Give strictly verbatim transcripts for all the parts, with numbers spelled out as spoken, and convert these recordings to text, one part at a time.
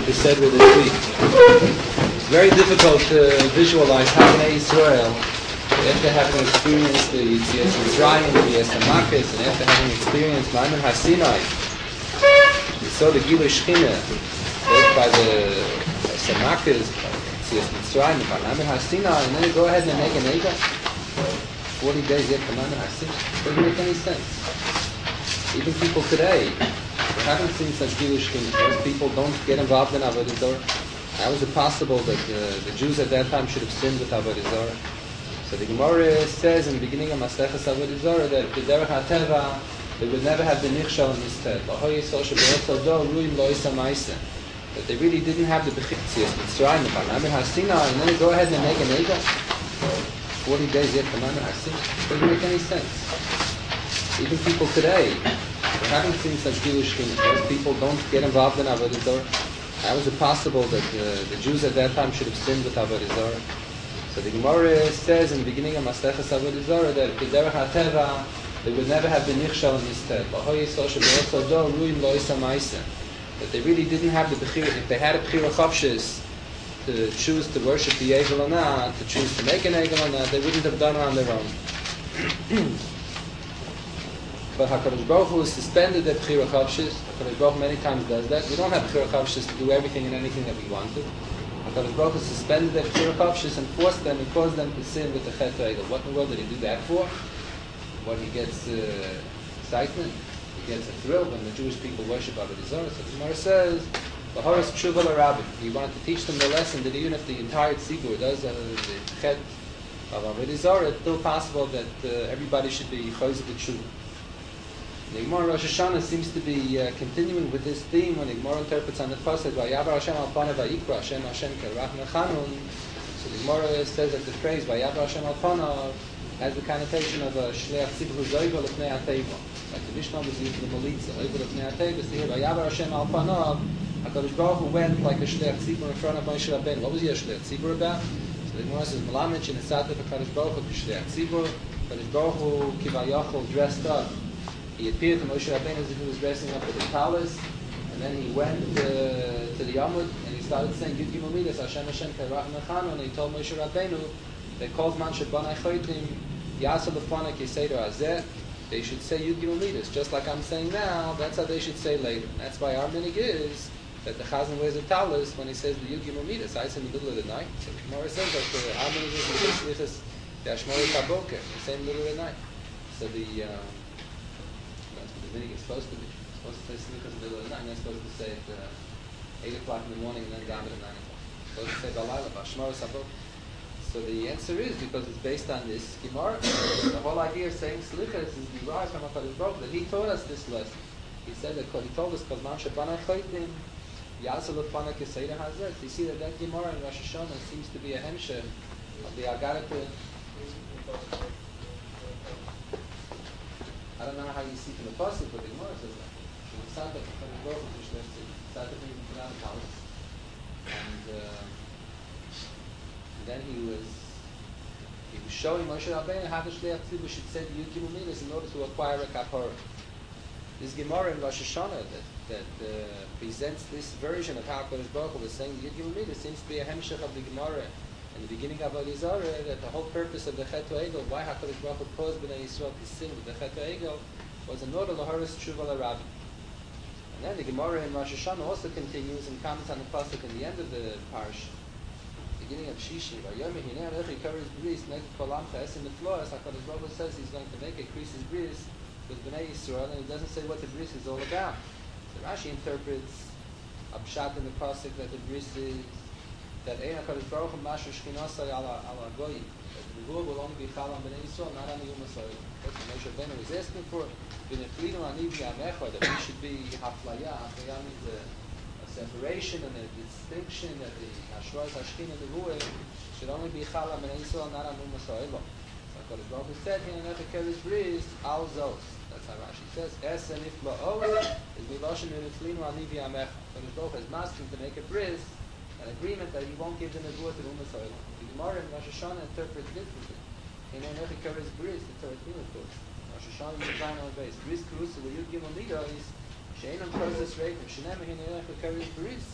the Seder this week. It's very difficult to visualize how Bnei Israel, after having experienced the Yetzias Mitzrayim, the Yetzias Makis, and after having experienced Maimon HaSinai, we saw the Gilui Shechina, both by the Yetzias Makis, by the Yetzias Mitzrayim, by Maimon HaSinai, and then you go ahead and make an Ega. forty days after Maimon HaSinai. Doesn't make any sense. Even people today, we haven't seen such Gilui Shechina. Most people don't get involved in Avodah Zarah. How is it possible that uh, the Jews at that time should have sinned with Avodah Zarah? So the Gemara says in the beginning of Maseches Avodah Zarah that the Derech HaTeva, they would never have been Nichshal in this Ted. That they really didn't have the Bechitzias Mitzrayim, the Maimon HaSinai, and then you go ahead and make an Ega. forty days after Maimon HaSinai. Doesn't make any sense. Even people today, we haven't seen such Gilui Shechina. Most people don't get involved in Avodah Zarah. How is it possible that uh, the Jews at that time should have sinned with Avodah Zarah? So the Gemara says in the beginning of Maseches Avodah Zarah that the Derech HaTeva, they would never have been Nichshal in this Ted. That they really didn't have the Bechira. If they had a Bechira Chavshis to choose to worship the Egel or not, to choose to make an Egel or not, they wouldn't have done it on their own. But HaKadosh Baruch Hu suspended the Bechira Chavshis. HaKadosh Baruch Hu many times does that. We don't have Bechira Chavshis to do everything and anything that we want to. HaKadosh Baruch Hu suspended the Bechira Chavshis and forced them and caused them to sin with the Chet Egel. What in the world did he do that for? What he gets uh, excitement, he gets a thrill when the Jewish people worship Avodah Zarah. So the Gemara says, B'horas Tshuva l'Rabbim. He wanted to teach them the lesson that even if the entire tzibur does uh, the Chet of Avodah Zarah, it's still possible that uh, everybody should be Chayzik Tshuva. The Gemara Rosh Hashanah seems to be uh, continuing with this theme when the Gemara interprets on the pasuk Vayavar Hashem al Panav Vayikra Hashem Hashem Kerach Nechanun. So the Gemara says that the phrase Vayavar Hashem al Panav has the connotation of a Shleach Tzibur Zoyvel Lefnei HaTeva. Like the Mishnah was used in the Melitza, Zoyvel Lefnei HaTeva. So here Vayavar Hashem al Panav, HaKadosh Baruch Hu went like a Shleach Tzibur in front of Moshe Rabbeinu. What was he a Shleach Tzibur about? So the Gemara says Malamich in the Satif HaKadosh Baruch Hu Shleach Tzibur. HaKadosh Baruch Hu Kivayachol dressed up. He appeared to Moshe Rabbeinu as if he was dressing up with a talus, and then he went uh, to the Yamud and he started saying Yud Gimel Midas Hashem Hashem Kerach Nechanun, and he told Moshe Rabbeinu that calls man Shebanai Choitim Yasal Lefanak Yiseder Azeh. They should say Yud Gimel Midas, just like I'm saying now. That's how they should say later. And that's why our minig is that the Chazan wears a talus when he says the Yud Gimel Midas. I say in the middle of the night. So the Gemara says that the our minig is the Ashmori Kaboker. They say in the middle of the night. So the um, The minig is supposed to be. It's supposed to say slichas in the middle of the night, and they're supposed to say at uh, eight o'clock in the morning and then down at nine o'clock. It's supposed to say Balayla, Bashmar Sabot. So the answer is because it's based on this Gemara. The whole idea of saying slichas is derived from HaKadosh Baruch Hu, that he taught us this lesson. He said that he told us because Man Shebanai Chaytim Yasal Lefanak Yiseder Hazeh. You see that that Gemara in Rosh Hashanah seems to be a hemsheh of the Agadah. I don't know how you see from the pasuk, but the Gemara says that. The Santa HaKadosh Baruch Hu Shlech Santa being put out of house, and uh, then he was he was showing Moshe Rabbeinu how the Shleach Tzibur should say the Yud Gimel Midas in order to acquire a kapara. This Gemara in Rosh Hashanah that that uh, presents this version of how HaKadosh Baruch Hu was saying the Yud Gimel Midas seems to be a hemshech of the Gemara. In the beginning of Avodah Zarah, that the whole purpose of the Chet Egel, why HaKadosh Baruch Hu caused Bnei Yisrael to sin with the Chet Egel, was in order Laharis Tshuva l'Rabbim. And then the Gemara in Rosh Hashanah also continues and comments on the pasuk in the end of the parish, beginning of Shishi. Vayomer hinei alechi kares bris neged kol amcha esim mitfloas. HaKadosh Baruch Hu says he's going to make a creases bris with Bnei Yisrael, and he doesn't say what the bris is all about. So Rashi interprets a pshat in the pasuk that the bris is that Ein HaKadosh Baruch Hu Mashu Shechinasai ala ala goyim. That the Nevuah will only be chal on Bnei Yisrael, not on the Yom HaSoil. That's what Moshe Rabbeinu was asking for. V'neflinu ani v'yamecha, that we should be haflaya. Haflaya means a, a separation and a distinction, that the Hashras Hashkin and the Nevuah should only be chal on Bnei Yisrael, not on Yom HaSoil. So HaKadosh Baruch Hu said, Hin Anecha Keres Bris, Al Zos. That's how Rashi says. Es and Ifla'o is Miloshin v'neflinu ani v'yamecha. HaKadosh Baruch Hu is masking to make a bris, an agreement that he won't give the nevuah to the Ummah Soil. The Gemara in Rosh Hashanah interprets differently. In Enechi Kares Bris, the Torah Tmila quotes. Rosh Hashanah is a on base. Bris Kurusa, where Yud Gimel Midah is Sheinam Prozess Reikim. Shenem in Enechi Kares Bris.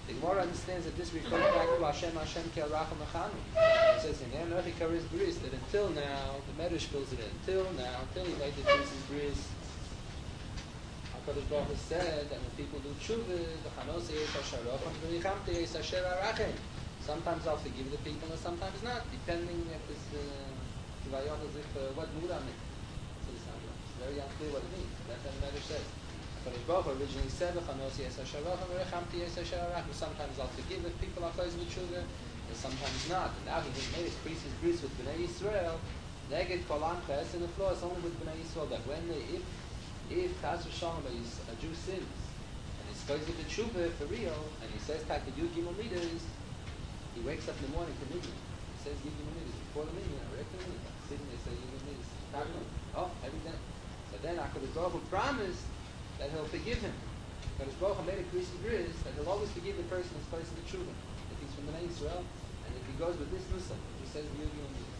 The Gemara understands that this refers back to Hashem, Hashem ki aracham echanu. It says in Enochi karis bris that until now, the Medrash fills it in. Until now, until he made the pieces bris, HaKadosh Baruch Hu said that when people do tshuva, the chanos yeis hasharacham, the nichamte yeis asher arachem. Sometimes I'll forgive the people, and sometimes not, depending if it's kivayot as if uh, what mood I'm in. So it's not it's very unclear what it means. That's what the Medrash says. HaKadosh Baruch Hu originally said, "Chanos yeis hasharacham, rechamti yeis asher arachem." Sometimes I'll forgive if people are close with tshuva, and sometimes not. And now he just made it priest's bris with Bnei Yisrael. Neged kol amches, and the flaw is only with Bnei Yisrael. That when they, if if Chas v'Shalom a Jew sins and he's close with the tshuva for real, and he says that the Yud Gimel Midas, he wakes up in the morning to midnight. He says Yud Gimel Midas before the midnight. I reckon the midnight. Sitting there say Yud Gimel Midas. Oh, every day. So then HaKadosh Baruch Hu promised that he'll forgive him. HaKadosh Baruch Hu made a priest's bris that he'll always forgive the person who's close to the tshuva if he's from Bnei Yisrael, and if he goes with this nusach, he says Yud Gimel Midas.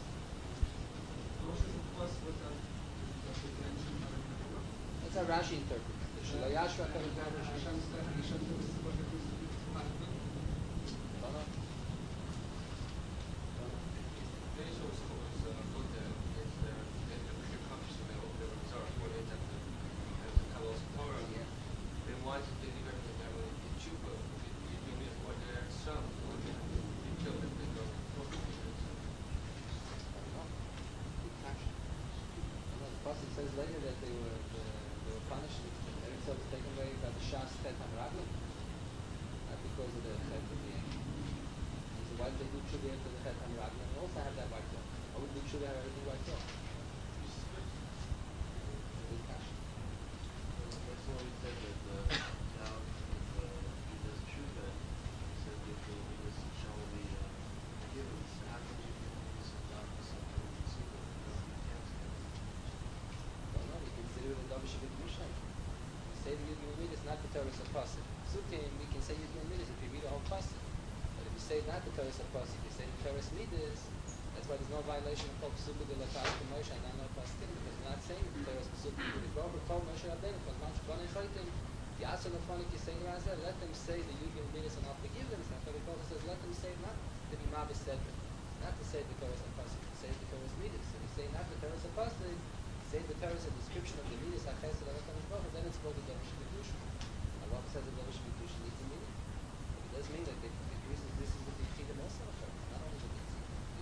That's how Rashi interprets it. Shalayashra HaKadosh Baruch Hu. It says later that they were uh, they were punished. Eretz was taken away by the Shas Chet HaMeraglim, not because of the Chet of the English. So why did they do Tshuva after the Chet HaMeraglim? They also have that wiped off. Why would do Tshuva have everything wiped off? That's why we said that uh, now if uh, he does Tshuva, he said that the Midas shall be uh, forgiven. So how can you give Midas and not something you see that you can't say? We consider it a Davish of Kedusha. We say the Yud Gimel Midas, not the Torah of Pasuk. Sukkim, we can say Yud Gimel Midas if you read the whole Pasuk. But if you say not the Torah of Pasuk, you say the Torah Midas, that's why there's no violation of Kol Pesukah de Lakas to Moshe and not Pasuk, because we're not saying the Torah Pesukah. The Baruch told Moshe Rabbeinu, because Moshe B'nai Chaitim, the Asar Lefonik is saying around there, let them say the Yud Gimel Midas and I'll forgive them. So the Baruch says, let them say not to be Mabes Sedra, not to say the Torah of Pasuk, to say the Torah Midas. So you say not the Torah of Pasuk, say the Torah is a description of the Midas HaChesed of HaKadosh Baruch Hu, then it's called the Davish Kedusha. And what says the Davish Kedusha needs a meaning. It does mean that the Kedusha is this is what the Yichidim also are. Not only the Yichidim.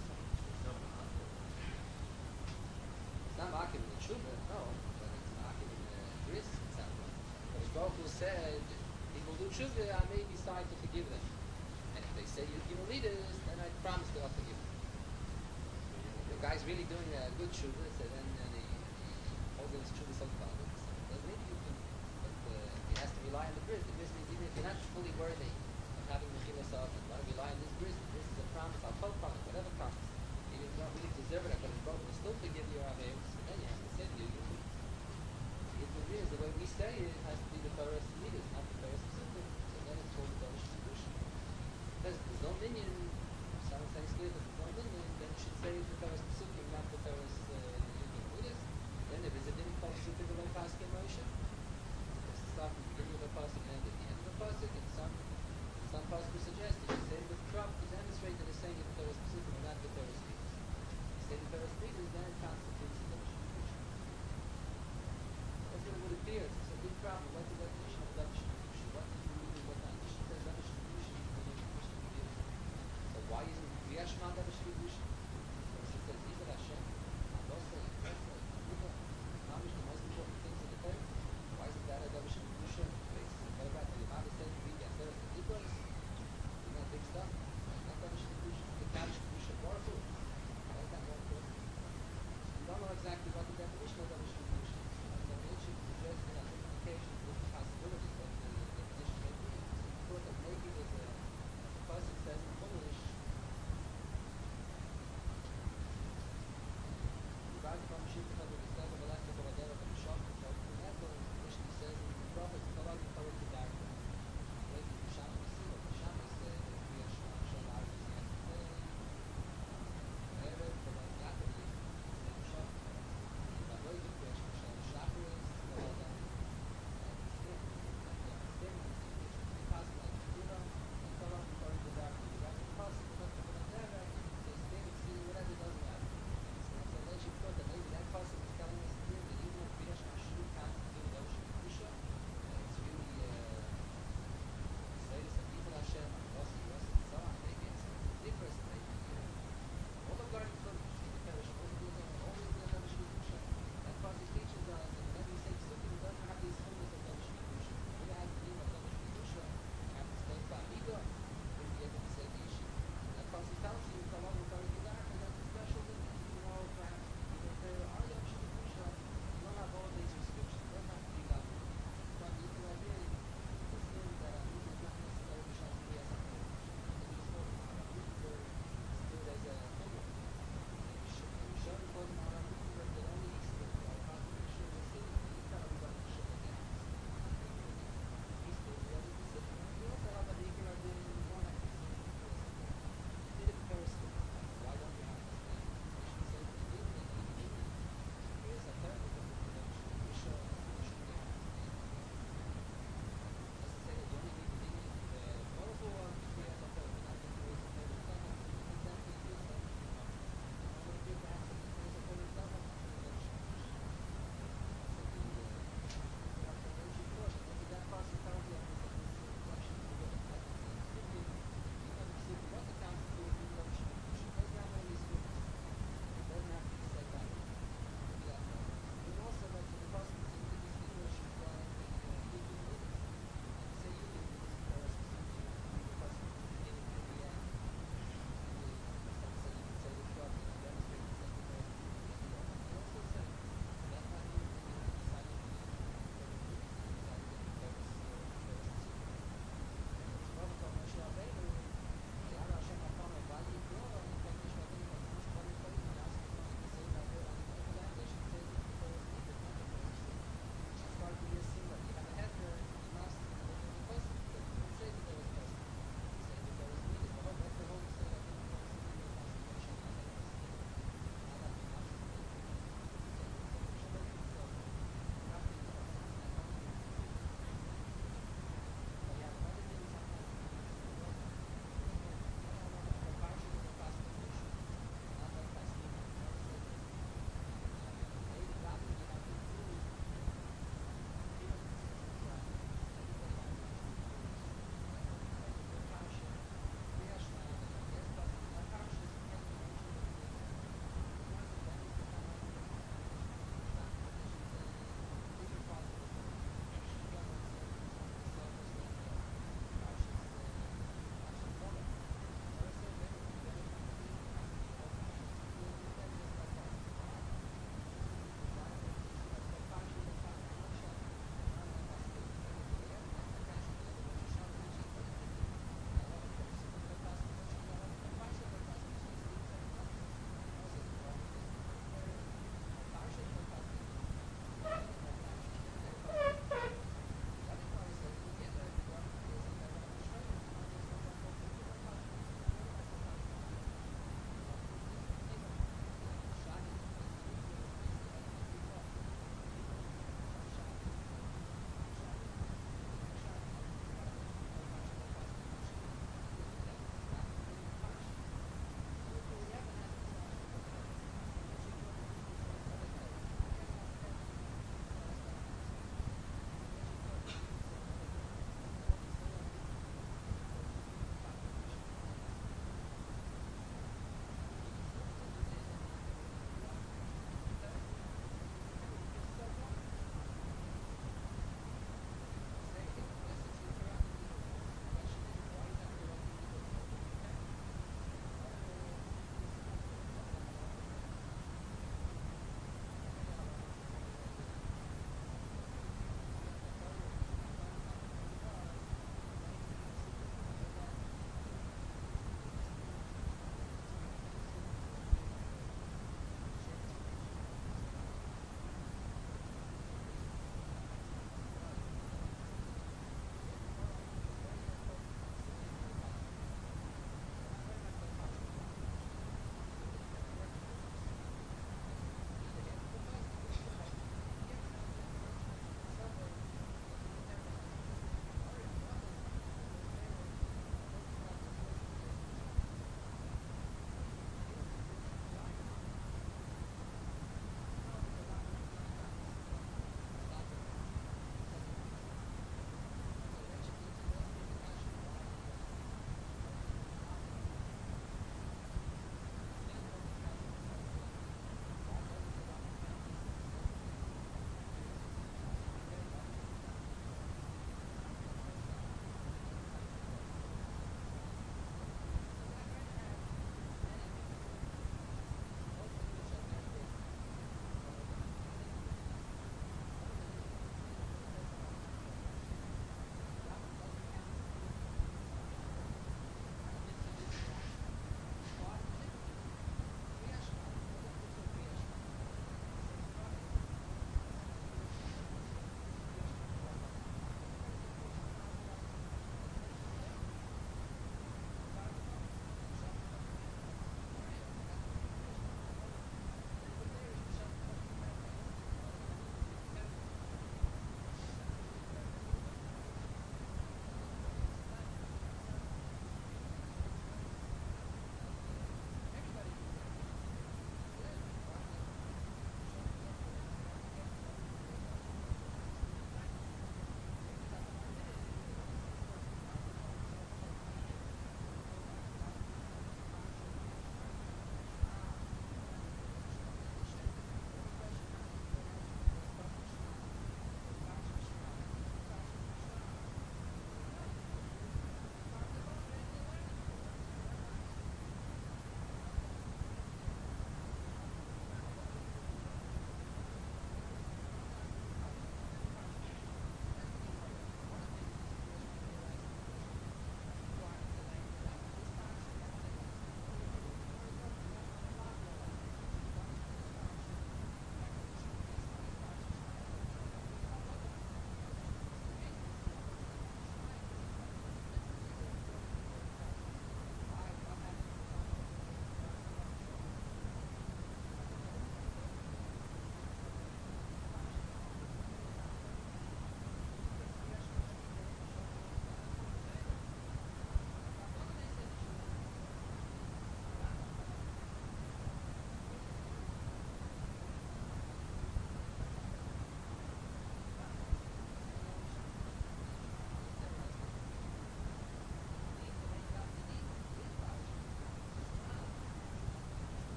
It's not Makiv in the Tshuva, no, but it's Makiv in the Bris, et cetera. Kadosh Baruch Hu said, people do Tshuva, I may decide to forgive them. And if they say Yud Gimel Midas, then I promise that I'll forgive them. The guy's really doing a good Tshuva, so then uh, the holding his Tshuva so far. Doesn't mean you can, but uh, he has to rely on the bris. The bris means even if you're not fully worthy of having Mechilas off, and want to rely on this bris, this is a promise, I'll tell promise, whatever promise. Even if you don't really deserve it, but Baruch will still forgive your Aveos, so then you have to say to you, if it is the way we say it, it has to be the Torah Midas, not the Torah Pesukah. So then it's called the Torah Kedusha. Because there's no minion, if someone says clear that there's no minion, then you should say the Torah Pesukah, not the Torah Midas. Then if it's a din called Pesukah, the way Pasuk Moshe, it's to start from the beginning of the Pasuk and end at the end of the Pasuk, and some some Pasuk suggests that you say the crop to demonstrate that it's saying the Torah Pesukah, but not the Torah Midas. You say the Torah Midas, then it constitutes the Torah Kedusha. That's what it would appear. It's a big problem. What's the definition of Davish Kedusha? What does it mean? What the Mishnah says Davish Kedusha? So why isn't Kriyat Shema Davish Kedusha? Because it says, Yitzhak Hashem, Adosa, Yitzhak, Yitzhak, Mamish, the most important things in the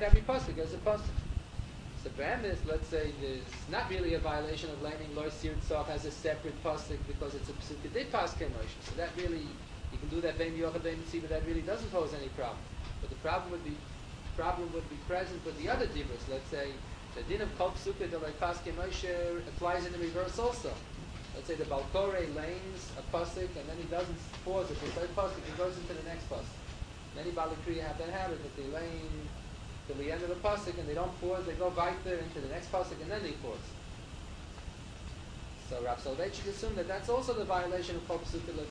every pasuk as a pasuk. So Be'emes, let's say there's not really a violation of learning Lo Sir Tzach as a separate pasuk because it's a pasuk did pass Moshe. So that really, you can do that Bein Yochad Bein Mitzvah, but that really doesn't pose any problem. But the problem would be problem would be present with the other divas. Let's say the din of Kol Psuka Delay Paske Moshe applies in the reverse also. Let's say the Balkore lanes a pasuk and then he doesn't pause it. It's like pasuk, he goes into the next pasuk. Many Bali Kriya have that habit that they lane till the end of the pasuk and they don't pause, they go right there into the next pasuk and then they pause. So Rav Soloveitchik assumed that that's also the violation of Kol Psuka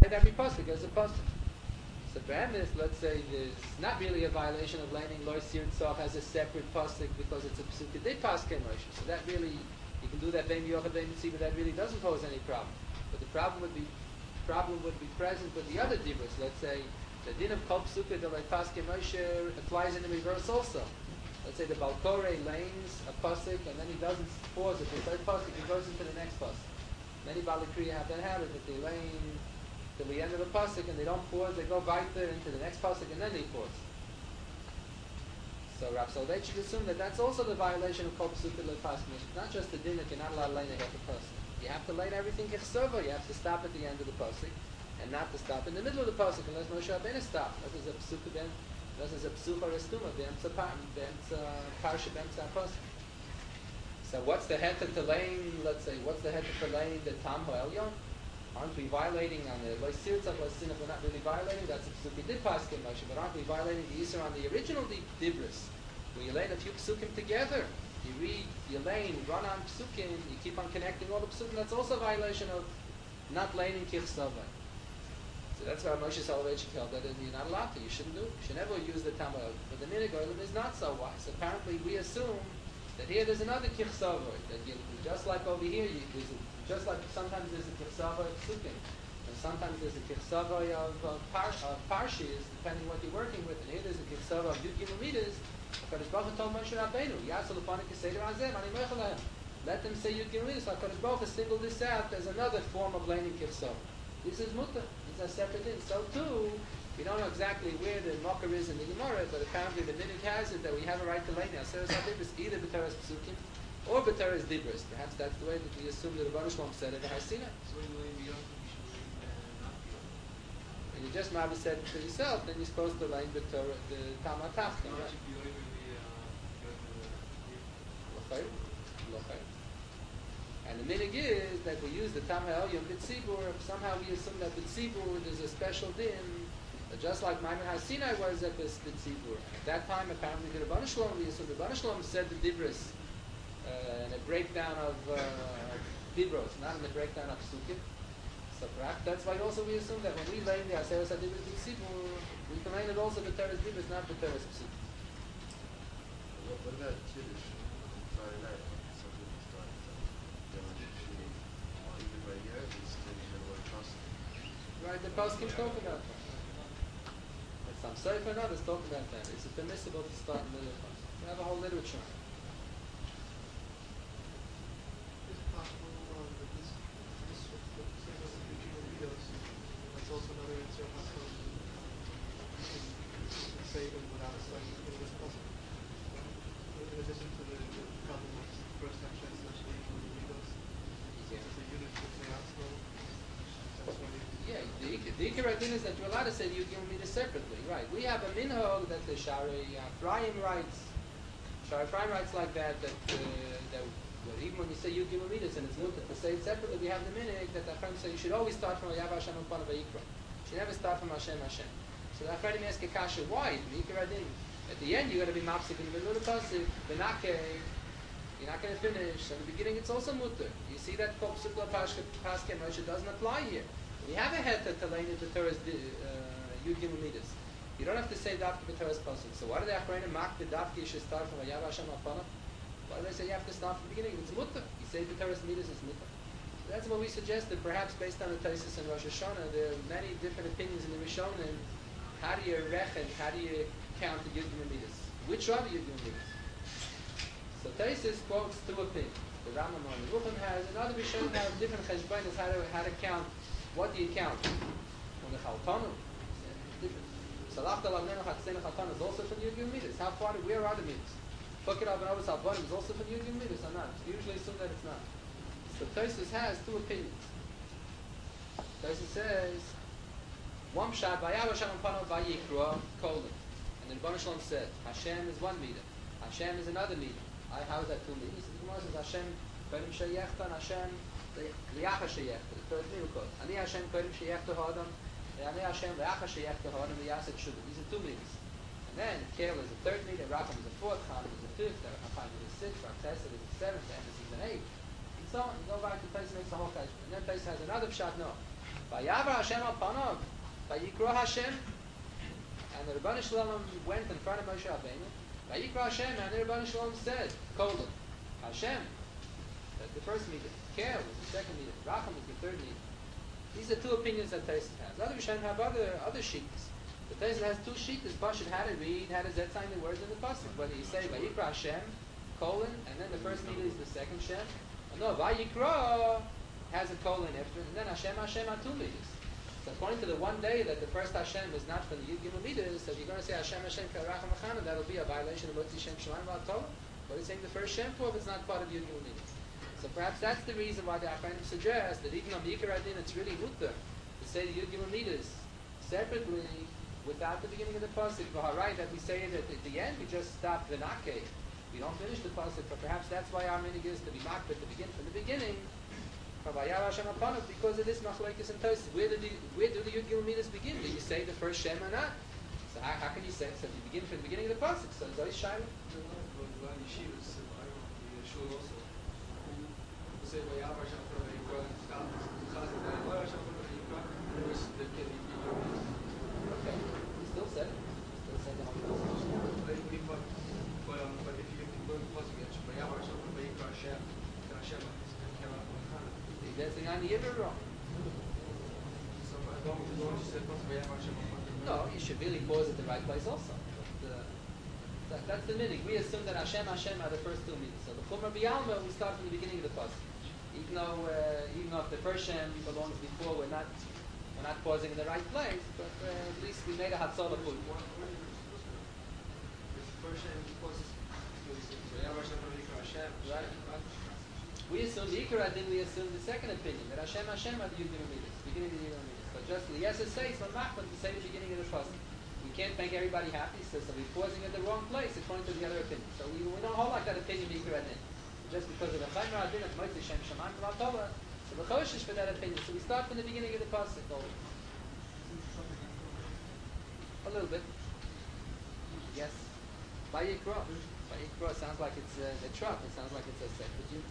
every pasuk as a pasuk. So for emes, let's say there's not really a violation of learning Lo Sir Tzach as a separate pasuk because it's a pasuk that did pasuk Moshe. So that really, you can do that Bein Yochad Bein Mitzi, but that really doesn't pose any problem. But the problem would be problem would be present with the other dibros. Let's say the din of Kol Psuka that like pasuk Moshe applies in the reverse also. Let's say the Balkore lanes a pasuk and then he doesn't pause it. The third pasuk he goes into the next pasuk. Many Bali Kriya have that habit that they lane till the end of the pasuk and they don't pause, they go weiter into the next pasuk and then they pause. So Rav Soloveitchik assumed that that's also the violation of Kol Psuka Le'Pasuk. It's not just the din that you're not allowed to lane a half a pasuk. You have to lane everything kechsova. You have to stop at the end of the pasuk and not to stop in the middle of the pasuk unless Moshe Rabbeinu stopped. That is a psuka ben, that is a psucha or a stuma be'emtza parsha be'emtza pasuk. So what's the heter to lane? Let's say what's the heter to lane the tam ha'elyon? Aren't we violating on the Lo Sir Tzach, Lo Sin? If we're not really violating, that's a psukim did pasuk Moshe. But aren't we violating the Yisur on the original dibros? Where you lane a few psukim together, you read, you lane, run on psukim, you keep on connecting all the psukim. That's also a violation of not laning kichsava. So that's why Moshe Soloveitchik held that you're not allowed to. You shouldn't do it. You should never use the tam ha'elyon. But the minig oilim is not so wise. Apparently, we assume that here there's another kichsava. That you, just like over here, you, there's a, just like sometimes there's a kichsava of psukim, and sometimes there's a kichsava of, of, par, of parshas, depending what you're working with. And here there's a kichsava of yud gimel midas. HaKadosh Baruch Hu told Moshe Rabbeinu, Yasol Upanik Seder Azem, Ani Meichel Lahem. Let them say yud gimel midas. So HaKadosh Baruch Hu singled this out as another form of learning kichsava. This is mutter. These are separate things. So too, we don't know exactly where the mocker is in the Gemara, but apparently the minhag has it that we have a right to lay now. So it's either b'teres psukim or b'teres dibros. Perhaps that's the way that we assume that the Baruch Shalom said it in Har Sinai. So when we don't we should leave uh, not be open. And you just maybe said it to yourself, then you're supposed to lay the Torah, the Talmud Tafkin, So right? it should be over the uh, over the Lochay. And the minhag is that we use the Tam Ha'elyon b'tzibur. Somehow we assume that b'tzibur there's a special din. Just like Maimon Har Sinai was at this B'tzibur. At that time, apparently, the Rebbeinu Shalom, we assume the Rebbeinu Shalom said the Dibros uh, in a breakdown of uh, Dibros, not in the breakdown of Psukim. So perhaps that's why also we assume that when we lay the Aseres HaDibros B'tzibur, we can lay it also the Teres Dibros, not the Teres Psukim. What, what about Kiddush on Friday night? Some people start uh, even right here, it's still you know, trust. Right, the Poskim talk about that. Some Sefer and others talk about that. Is it permissible to start in the middle of it? We have a whole literature. Is it possible uh, that this this same as the Eugene videos, that's also another answer how come you can, you can say them without starting in this puzzle? In addition to the, the problem of first time translation Eugene videos, Yeah. it's a unit with the outflow. That's why you Yeah, the ik- the Ikar Adin is that you're allowed to say you give me this separately, right? We have a minhag that the Shari Ephraim writes. Shari Ephraim writes like that that uh, that well, even when you say you give me this and it's mutter to say it separately, we have the minhag that the Ephraim say you should always start from Yav Hashem upon Vayikra. You should never start from Hashem Hashem. So the Ephraim ask a kasha, why? The Ikar Adin. At the end, you're going to be mapsik in the middle of the pasuk. Benake. You're not going to finish. In the beginning, it's also mutter. You see that Kol Psukla Paske Moshe doesn't apply here. We have a heter to lane into Torah's Yud Gimel Midas. You don't have to say Dafki b'Torah's pasuk. So why do the Achronim mark the Dafki? You should start from Vayav Hashem Apana. Why do they say you have to start from the beginning? It's mutter. You say the Torah's Midas is mutter. So that's what we suggested. Perhaps based on the Taisus and Rosh Hashanah, there are many different opinions in the Rishonim. How do you reckon? How do you count the Yud Gimel Midas? Which are the Yud Gimel Midas? So Taisus quotes two opinions. The Rambam on the Rucham has, and other Rishonim have different cheshbonos how to how to count. What do you count? From the Chaltanu? Different. Salach Dalav Nenu Chatzenu Chaltanu is also from Yud Gimel Midas. How far? Where are the Midas? Fuck it up and over Salvanim is also from Yud Gimel Midas or not? Usually assume that it's not. So Taisus has two opinions. Taisus says, one shot, Vayav Hashem Apanav Vayikra, colon. And the Rebbeinu Shalom said, Hashem is one Midah. Hashem is another Midah. I, how is that two Midas? The Gemara says, Hashem, Kodim Sheyechtan, Hashem, Liacha Sheyechta, the third miracle. Ani Hashem Kodim Sheyechta Ha'adam, Ani Hashem Liacha Sheyechta Ha'adam, Liyaset Shuvah. These are two Midas. And then, Kel is the third Midah, Racham is the fourth, Chanukah is the fifth, Racham is the sixth, Raktesed is the seventh, Emes is the eighth. And so on. You go back to Tais makes the whole Kaish. And then Tais has another Pshat, no. Vayavar Hashem al panav, Vayikra Hashem, and the Rebbeinu Shalom went in front of Moshe Rabbeinu. Vayikra Hashem, and the Rebbeinu Shalom said, colon, Hashem. That's the first meeting. Care was the second meeting. Racham was the third meeting. These are two opinions that Taisus has. Other Rishonim have other other sheets. The Taisus has two sheets. This Pashut how to read, how does that sign the words in the pasuk? Whether you say Vayikra Hashem, colon, and then the first meeting is the second Shem. Or no, Vayikra has a colon after, and then Hashem Hashem are two meters. So according to the one day that the first Hashem is not from the Yud Gimel meters, so if you're going to say Hashem Hashem Karacham Achana, that'll be a violation of Motzi Shem Shemaim V'Atola. But it's saying the first Shem for if it's not part of Yud Gimel meters. So perhaps that's the reason why the Achronim suggest that even on Yikar Adin it's really mutter to say the Yud Gimel meters separately without the beginning of the pasuk. Right, that we say that at the end we just stop the Nakeh. We don't finish the pasuk, but perhaps that's why our meaning is to be makbet to begin from the beginning. Because of this machlokes and Tosfos, where do the where do the Yud Gimel meters begin? Do you say the first Shem or not? So how, how can you say? So you begin from the beginning of the pasuk. So Zois Shaila. Yeshivas, I don't know, the shul also. We say Vayav Hashem for Vayikra, and stop. Chazal, Vayav Hashem for Vayikra, and there was the kid Yikra. Okay, he still said it. He still said the whole pasuk. But if you but um, but if you learn the pasuk, it's Vayav Hashem for Vayikra Hashem, then Hashem came out from Chana. That's the on the Yibber wrong. So I don't know what you said, but Vayav Hashem for No, you should really pause at the right place also. But, uh, that, that's the meaning. We assume that Hashem Hashem are the first two meanings. So the Chumrah B'Yalma, we start from the beginning of the pasuk. Even though, uh, even though if the first Shem belongs before, we're not, we're not pausing in the right place. But uh, at least we made a Hatzalah put. First Shem, because Vayav Hashem for Vayikra Hashem. Right. We assume the Ikar Adin, we assume the second opinion, that Hashem Hashem are the Yud Gimel meters, beginning of the Yud Gimel meters. So just yes, it says from Machman to say the beginning of the pasuk. We can't make everybody happy, so, so we're pausing at the wrong place according to the other opinion. So we, we don't hold like that opinion Ikar Adin. Just because of the Chaymer Adin of Motzi Shem Shemaim V'Atola, so the Choshish for that opinion. So we start from the beginning of the pasuk. A little bit. Yes. Vayikra. Vayikra sounds like it's uh, the truck. It sounds like it's a separate unit.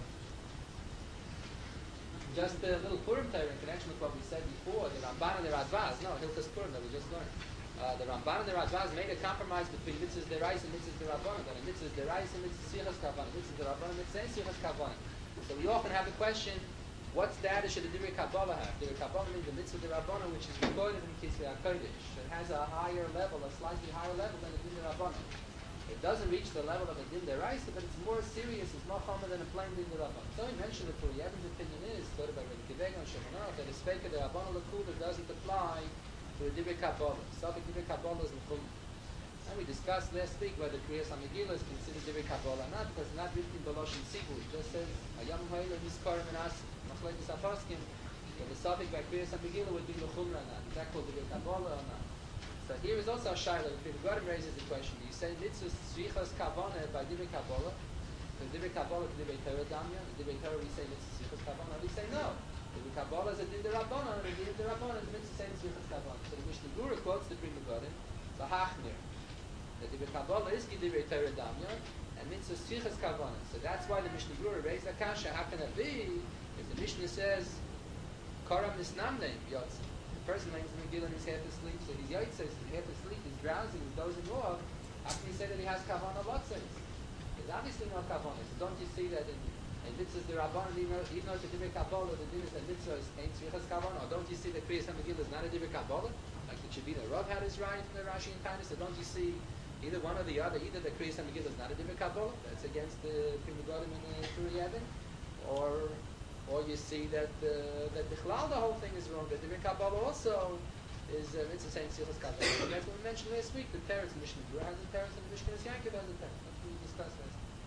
Just a little Purim Torah in connection with what we said before, the Ramban and the Radvaz, no, Hilchas Purim that we just learned. Uh, the Ramban and the Radvaz made a compromise between mitzvahs derais and mitzvahs derabbanan. That a mitzvahs derais and mitzvahs sichas kavanah, mitzvahs derabbanan, mitzvahs sichas kavanah. So we often have the question, what status should the Divrei Kabbalah have? Divrei Kabbalah means the mitzvah derabbanan, which is recorded in Kisvei HaKodesh. It has a higher level, a slightly higher level than the Din derabbanan. It doesn't reach the level of a din deraisa, but it's more serious, it's more common than a plain din derabbanan. So we mentioned it for Yevin's opinion is, quoted by Rabbi Kivega and Shimon Aruch, that a speaker derabbanan l'kula doesn't apply to the Divrei Kabbalah. So the Divrei Kabbalah is l'kula. And we discussed last week whether Kriyas HaMegillah is considered Divrei Kabbalah or not, because it's not written in Beloshin Sibur. It just says, Hayam Ha'ila Nizkarim and Asim, Machlekes HaPoskim. So the suffix by Kriyas HaMegillah would be l'chumra or not. Is that called Divrei Kabbalah or not? So here is also a shayla. The Gorim raises the question: you say mitzvah shvichas kavanah by divrei kabbalah, because divrei kabbalah is divrei Torah damya. Divrei Torah we say mitzvah shvichas kavanah. We say no. Divrei kabbalah is a din derabbanan, and the din derabbanan is mitzvah saying shvichas kavanah. So the Mishnah Gura quotes the Pri Megadim, the Hachmir, that divrei kabbalah is divrei Torah damya, and mitzvah shvichas kavanah. So that's why the Mishnah Gura raised the kasha. How can it be if the Mishnah says karam nisnamne yotz? The person lays in the Megillah and he's half asleep, so he's yotzes, he's half asleep, he's drowsy, he's dozing off. How can you say that he has kavanah lotzes? There's obviously no kavanah. So don't you see that in, in mitzvahs the Rabbanan, even though, even though it's a divrei Kabbalah, the din is that mitzvah is ain't tzrichas kavanah? Or don't you see that Kriyas HaMegillah is not a divrei Kabbalah? Like the Shavina Rav had his right from the Rashi and Taanis, so don't you see either one or the other, either the Kriyas HaMegillah is not a divrei Kabbalah, that's against the Pri Megadim and the Turi Yevin, or or you see that uh, that the Chlal, the whole thing is wrong. That the Kabbalah also is uh, it's the same Sichas Kabbalah. That's what we mentioned last week. The Teretz in Mishnah Berurah has a Teretz, and the Mishnah Yankov has a Teretz. That's what we discussed last week.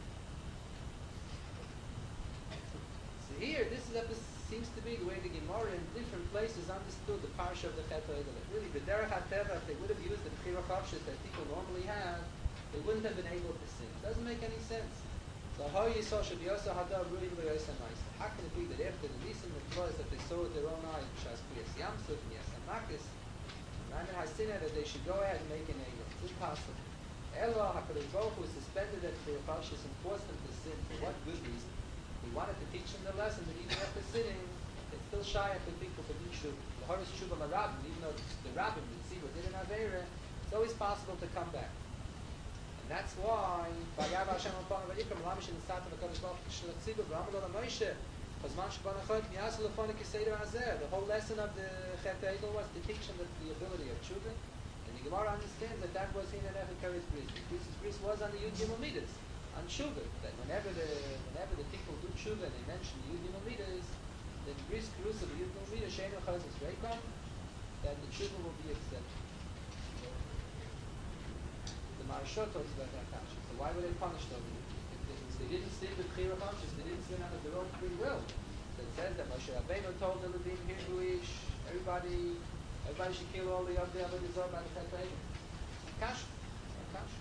So here, this is, this seems to be the way the Gemara in different places understood the parsha of the Chet HaEgel. Really, the Derech HaTeva, if they would have used the Bechira Chavshis that people normally have, they wouldn't have been able to sing. It doesn't make any sense. So how you saw should be also hadar ruin v'yosa nice. How can it be that after the nisim employs that they saw with their own eyes, Shas Kriyas Yamsuf and Yasamakis, Raman Hasina, that they should go ahead and make an egel? It's impossible. Elo HaKadosh Baruch Hu suspended that for Pashas and forced them to sin. For what good reason? He wanted to teach them the lesson that even after sinning, it's still shy of the people for Nishu. the Horace Tshuva LaRabbim, even though the Rabbim, the Tzibur, did an Aveira, it's always possible to come back. And that's why, Vayar Hashem upon Vayikram, Lamish in the Sat of the Kodesh Baruch Hu, Tzibur, V'Amar Lo Moshe, Chazman Shebana Chot, Miyasu Lefonik Yiseder Azeh. The whole lesson of the Chet Egel was to teach them the, the ability of Tshuva. And the Gemara understands that that was in an Echad Bris. The Krisis Bris was on the Yud Gimel Midas, on Tshuva. That whenever the whenever the people do Tshuva and they mention the Yud Gimel Midas, the Bris Krus of the Yud Gimel Midas, Shein Echad is Reikam, that the Tshuva will be accepted. The Marashot talks about that kasha. So why were they punished over it? If they didn't sin the Bechira conscious, they didn't sin out of their own free will. So it says that Moshe Rabbeinu told the Levim, Hebrewish, everybody, everybody should kill all the other other deserve by the Chet Egel. Kasha. Kasha.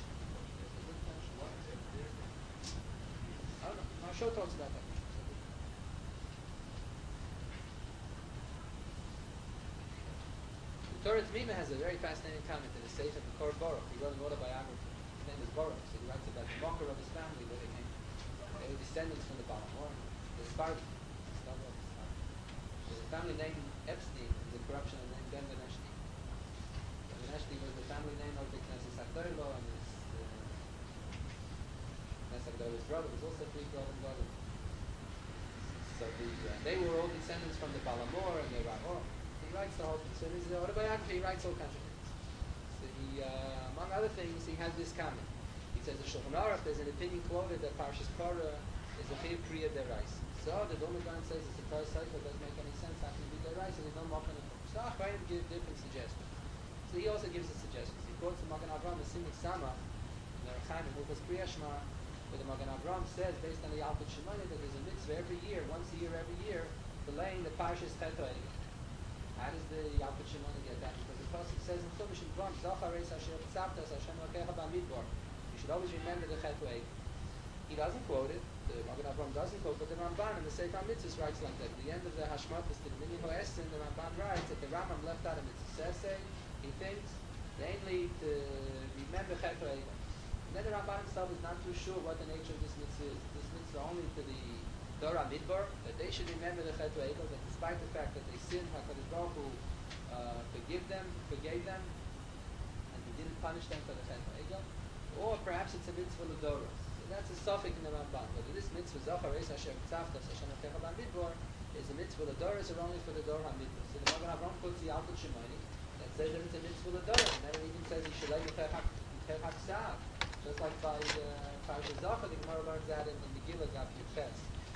I don't know. Marashot talks about that. The Torah T'mima has a very fascinating comment in the Sefer of Kor Baruch. He wrote an autobiography. His name is Baruch, so he writes about the mocker of his family, where they came. They were descendants from the Balamor, the Spartan. The family name Epstein is a corruption of the name Ben Veneshti. Ben Veneshti was the family name of the Knesset Sakdoilo, and his Knesset Sakdoilo's brother was also three golden brothers. So the, uh, they were all descendants from the Balamor and the Ramor. He writes the whole thing. So in his autobiography, he writes all kinds of things. So he, uh, among other things, he has this comment. He says, the Shulchan Aruch, there's an opinion quoted that Parshas Korah is a Chiv Kriya Deraisa. So the Vilna Gaon says it's a Torah cycle, doesn't make any sense, how can it be Deraisa, there's no Mokan of it. So Achayim give different suggestions. So he also gives the suggestions. He quotes the Magen Avraham, the Simik Sama, in the Rechaim, who was Kriya Shema, where the Magen Avraham says, based on the Yalkut Shemoni, that there's a mitzvah every year, once a year, every year, delaying the Parshas Chet Egel. How does the Yalkut Shimoni get that? Because the Pasuk says in Chumash in Dvam, Zachar Reis Asher Tzavtas Hashem Lakecha Bamidbar. You should always remember the Chet Egel. He doesn't quote it. The Magen Avraham doesn't quote, but the Ramban in the Sefer Mitzvahs writes like that. At the end of the Hashmatas to the Minyan Ho'esin, the Ramban writes that the Rambam left out a mitzvah essay. He thinks mainly to remember Chet Egel. And then the Ramban himself is not too sure what the nature of this mitzvah is. This mitzvah only to the Dora Midbar, that they should remember the Chet Egel, that despite the fact that they sinned, HaKadosh Baruch Hu uh, forgive them, forgave them, and He didn't punish them for the Chet Egel. Or perhaps it's a mitzvah l'Dora. So that's a suffix in the Ramban. Whether this mitzvah Zachar Reis Asher Tzavtas Hashem Lakecha Bamidbar is a mitzvah l'Doras or only for the Dora Midbar. So the Magen Avraham puts the Yalkut Shimoni that says that it's a mitzvah l'Dora, and then it even says he should let Yicheh HaKsav. Just like by uh, Parshas Zachar, the Gemara learns that in the Megillah Daf Yud.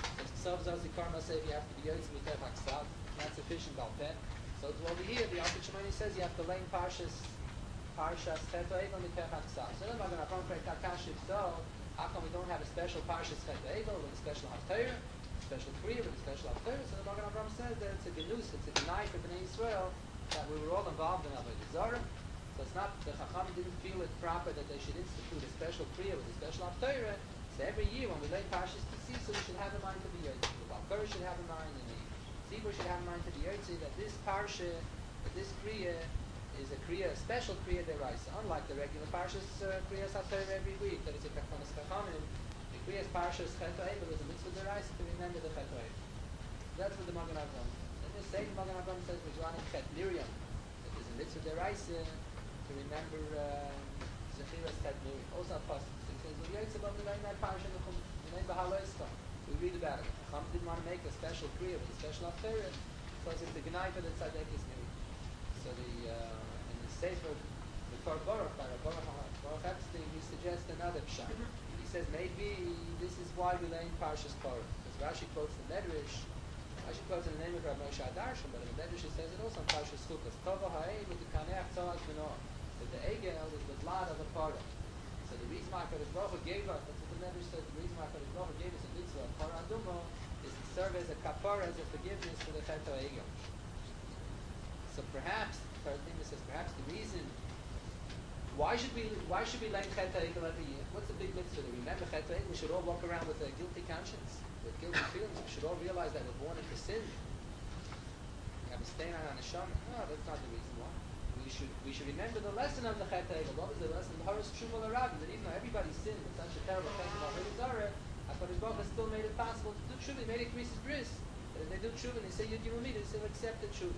So if you have to be Yotz Miteh HaKsav, not sufficient Balpeh. So over here, the Yalkut Shimoni says you have to lay Parshas Parshas Chet Egel Miteh HaKsav. So then we're going to come for Kakash. If so, how come we don't have a special Parshas Chet Egel with a special Haftarah, a special Kriya with a special Haftarah? So the Magen Avraham says that it's a Genus, it's a Genai for Bnei Yisrael, that we were all involved in Avodah Zarah. So it's not, the Chacham didn't feel it proper that they should institute a special Kriya with a special Haftarah. So every year when we lay Parshas Kisisa, so we should have in mind to be Yotzi. The Balkar should have in mind, and the Tzibur should have in mind to be Yotzi, that this Parsha, that this Kriya is a Kriya, a special Kriya Deraisa. Unlike the regular Parshas uh, Kriya Sator every week, that is a Kachonis Kachamim, the Kriya's Parshas Chet Egel is a mitzvah Deraisa to remember the Chet Egel. That's what the Magen Avraham says. And the same Magen Avraham says, we're running Chet Miriam, that there's a mitzvah Deraisa to remember Zechiras Chet Miriam. Also a Pasuk. We read about the name We read about it. Chacham didn't want to make a special kriya with a special affair, because it's the gnai for the tzaddik is new. So the uh, in the Sefer the Kor Baruch by Baruch Baruch Epstein, he suggests another pshat. He says maybe this is why we lay in Parshas Korah, because Rashi quotes the Medrash. Rashi quotes in the name of Rav Moshe Adarshan, but in the Medrash it says it also in Parshas Chukas. Tova ha'ei with the kaneach tzolach minor. That the egel is the blood of the Korah. So the reason why HaKadosh Baruch Hu gave us, that's what the Medrash says, the reason why HaKadosh Baruch Hu gave us a mitzvah, Korah Aduma, is to serve as a kapara, as a forgiveness for the Chet Egel. So perhaps, third thing that says, perhaps the reason, why should we why should we learn Chet Egel every year? What's the big mitzvah? To remember Chet Egel, we should all walk around with a guilty conscience, with guilty feelings. We should all realize that we're born into sin. We have a stain on our neshama. No, that's not the reason why. We should we should remember the lesson of the Chet Egel. What was the lesson? The Horace Tshuva LaRabbim, that even though everybody sinned with such a terrible thing about Avodah Zarah, HaKadosh Baruch Hu still made it possible to do Tshuva. He made it Krisis Bris. That if they do Tshuva and they say Yud Gimel Midas, they'll accept the Tshuva.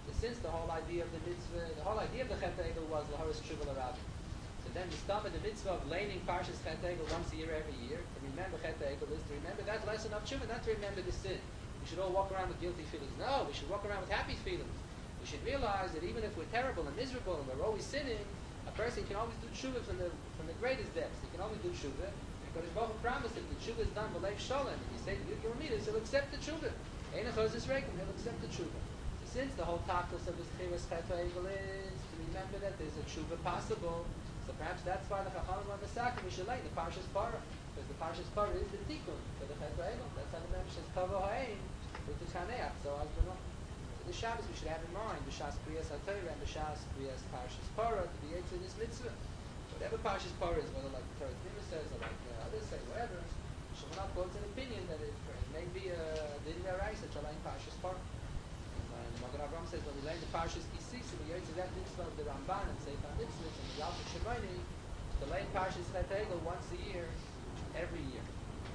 since the whole idea of the mitzvah, the whole idea of the Chet Egel was Laharis Tshuva L'Rabbi. So then the stam of the mitzvah of learning Parshas Chet Egel once a year every year, to remember Chet Egel is to remember that lesson of Tshuva, not to remember the sin. We should all walk around with guilty feelings. No, we should walk around with happy feelings. We should realize that even if we're terrible and miserable and we're always sinning, a person can always do Tshuva from the from the greatest depths. He can always do Tshuva. But Baruch Hu promised if the Tshuva is done b'leiv shalom, if you say the Yud Yomidas, he'll accept the Tshuva. Ein achazis rekim, he'll accept the Tshuva. So since the whole tachlis of this Chiras Chet Egel is to remember that there's a Tshuva possible, so perhaps that's why the Chachamim on the Sakim we should learn the Parshas Parah, because the Parshas Parah is the Tikkun for the Chet Egel. That's how the Rebbe says Kavo Ha'ein with the Kaneach. So as we know, so the Shabbos we should have in mind B'shas Kriyas HaTorah and B'shas Kriyas Parshas Parah to be able to this mitzvah. Whatever Parshas Parah is, whether like the Torah Tzimah says or like uh, others say, whatever, Shulchan Aruch quotes an opinion that it, it may be a din v'araisa to learn Parshas Parah. And Magen Avraham says when we learn the Parshas Kisis, we use that mitzvah of the Ramban and Sefer Mitzvahs and the Yalkut Shemoni to learn Parshas Chet Egel once a year, every year.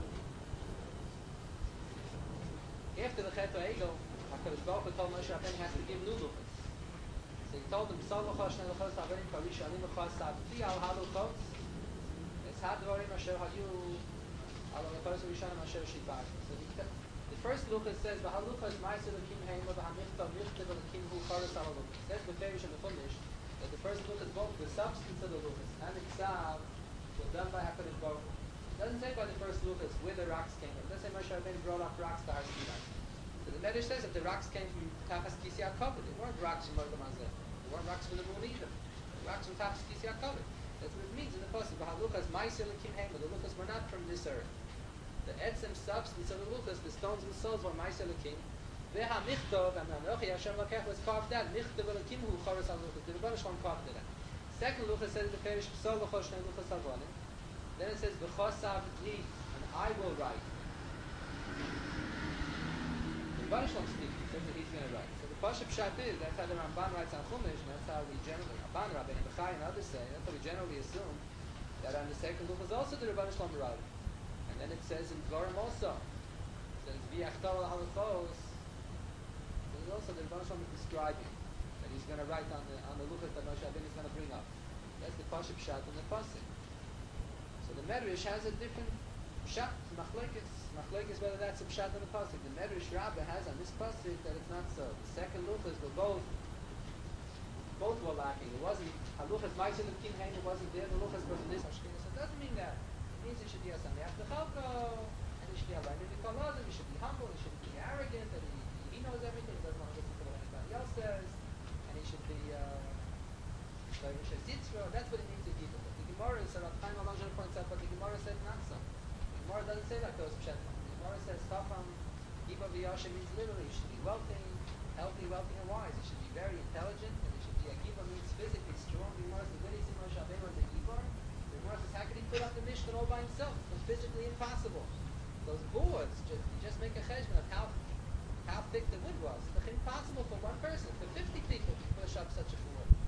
After the Chet Egel, HaKadosh Baruch Hu told Moshe Rabbeinu he has to give new luchos. So he told him, Sol Luchos, Shnei Luchos, Averim, Karish, Alim Luchos, Sabti, Al HaLuchos. It's Hadvarim, Asher Hayu, Al HaLuchos, Rishonim, Asher Shibach. So he, the first luchos says, V'haluchos, Ma'aseh Elokim Heima, V'hamichtav, Michtav, Elokim, Hu, Charas, Al HaLuchos. It says Beferish and Bechumish that the first luchos, both the substance of the luchos and the Ksav, were done by HaKadosh Baruch Hu. It doesn't say by the first luchos where the rocks came from. It doesn't say Moshe Rabbeinu brought up rocks to Har Sinai. So the Medrash says that the rocks came from Tachas Kisi HaKavod. They weren't rocks from Mordechai Mazeh. They weren't rocks from the moon either. The rocks from Tachas Kisi HaKavod. That's what it means in the pasuk. V'haluchas ma'aseh Elokim heima. The luchas were not from this earth. The etzem substance of the luchas, the stones themselves, were ma'aseh Elokim. Ve'hamichtov and Anochi Hashem Lakech was carved out. Michtov Elokim hu charas al luchas. The Rebbeinu Shalom carved it out. Second luchas says the Ferish Psal Luchos Shnei Luchos Avonim. Then it says V'chosav li, and I will write. The Rebbeinu Shalom speaks. He says that he's going to write. So the Pashup Pshat is, that's how the Ramban writes on Chumash, and that's how we generally, Ramban, Rabbeinu Bechai, and others say, that's how we generally assume that on the second luchas also the Rebbeinu Shalom wrote. And then it says in Dvarim also, it says V'yachtar al halachos. There's also the Rebbeinu Shalom is describing that he's going to write on the on the luchas that Moshe Rabbeinu is going to bring up. That's the Pashup Pshat and the pasuk. So the Medrash has a different pshat, machlekes, machlekes whether that's a pshat in the pasuk. The Medrash Rabbah has on this pasuk that it's not so. The second luchas were both, both were lacking. It wasn't haluchas ma'aseh Elokim heim. It wasn't there. The luchas were from this hashkinas. So it doesn't mean that. It means it should be a samechlechalko, and it should be a laimid v'kaladim. It should be humble. It shouldn't be arrogant. That he, he knows everything. He doesn't want to listen to what anybody else says. And he should be like Rosh Yitzro. That's what it means to give. Gemara said, Chaim Alanjar points out, but the Gemara said not so. The Gemara doesn't say like those pshat. The Gemara says, Chacham, Giba V'yasha means literally, he should be wealthy, healthy, wealthy, and wise. He should be very intelligent, and he should be a Giba means physically strong. The Gemara says, when he sees Moshe Rabbeinu as a Giba, the Gemara says, how could he put up the Mishnah all by himself? It's physically impossible. Those boards, just, you just make a cheshbon of how how thick the wood was. It's impossible for one person, for fifty people, to push up such a board.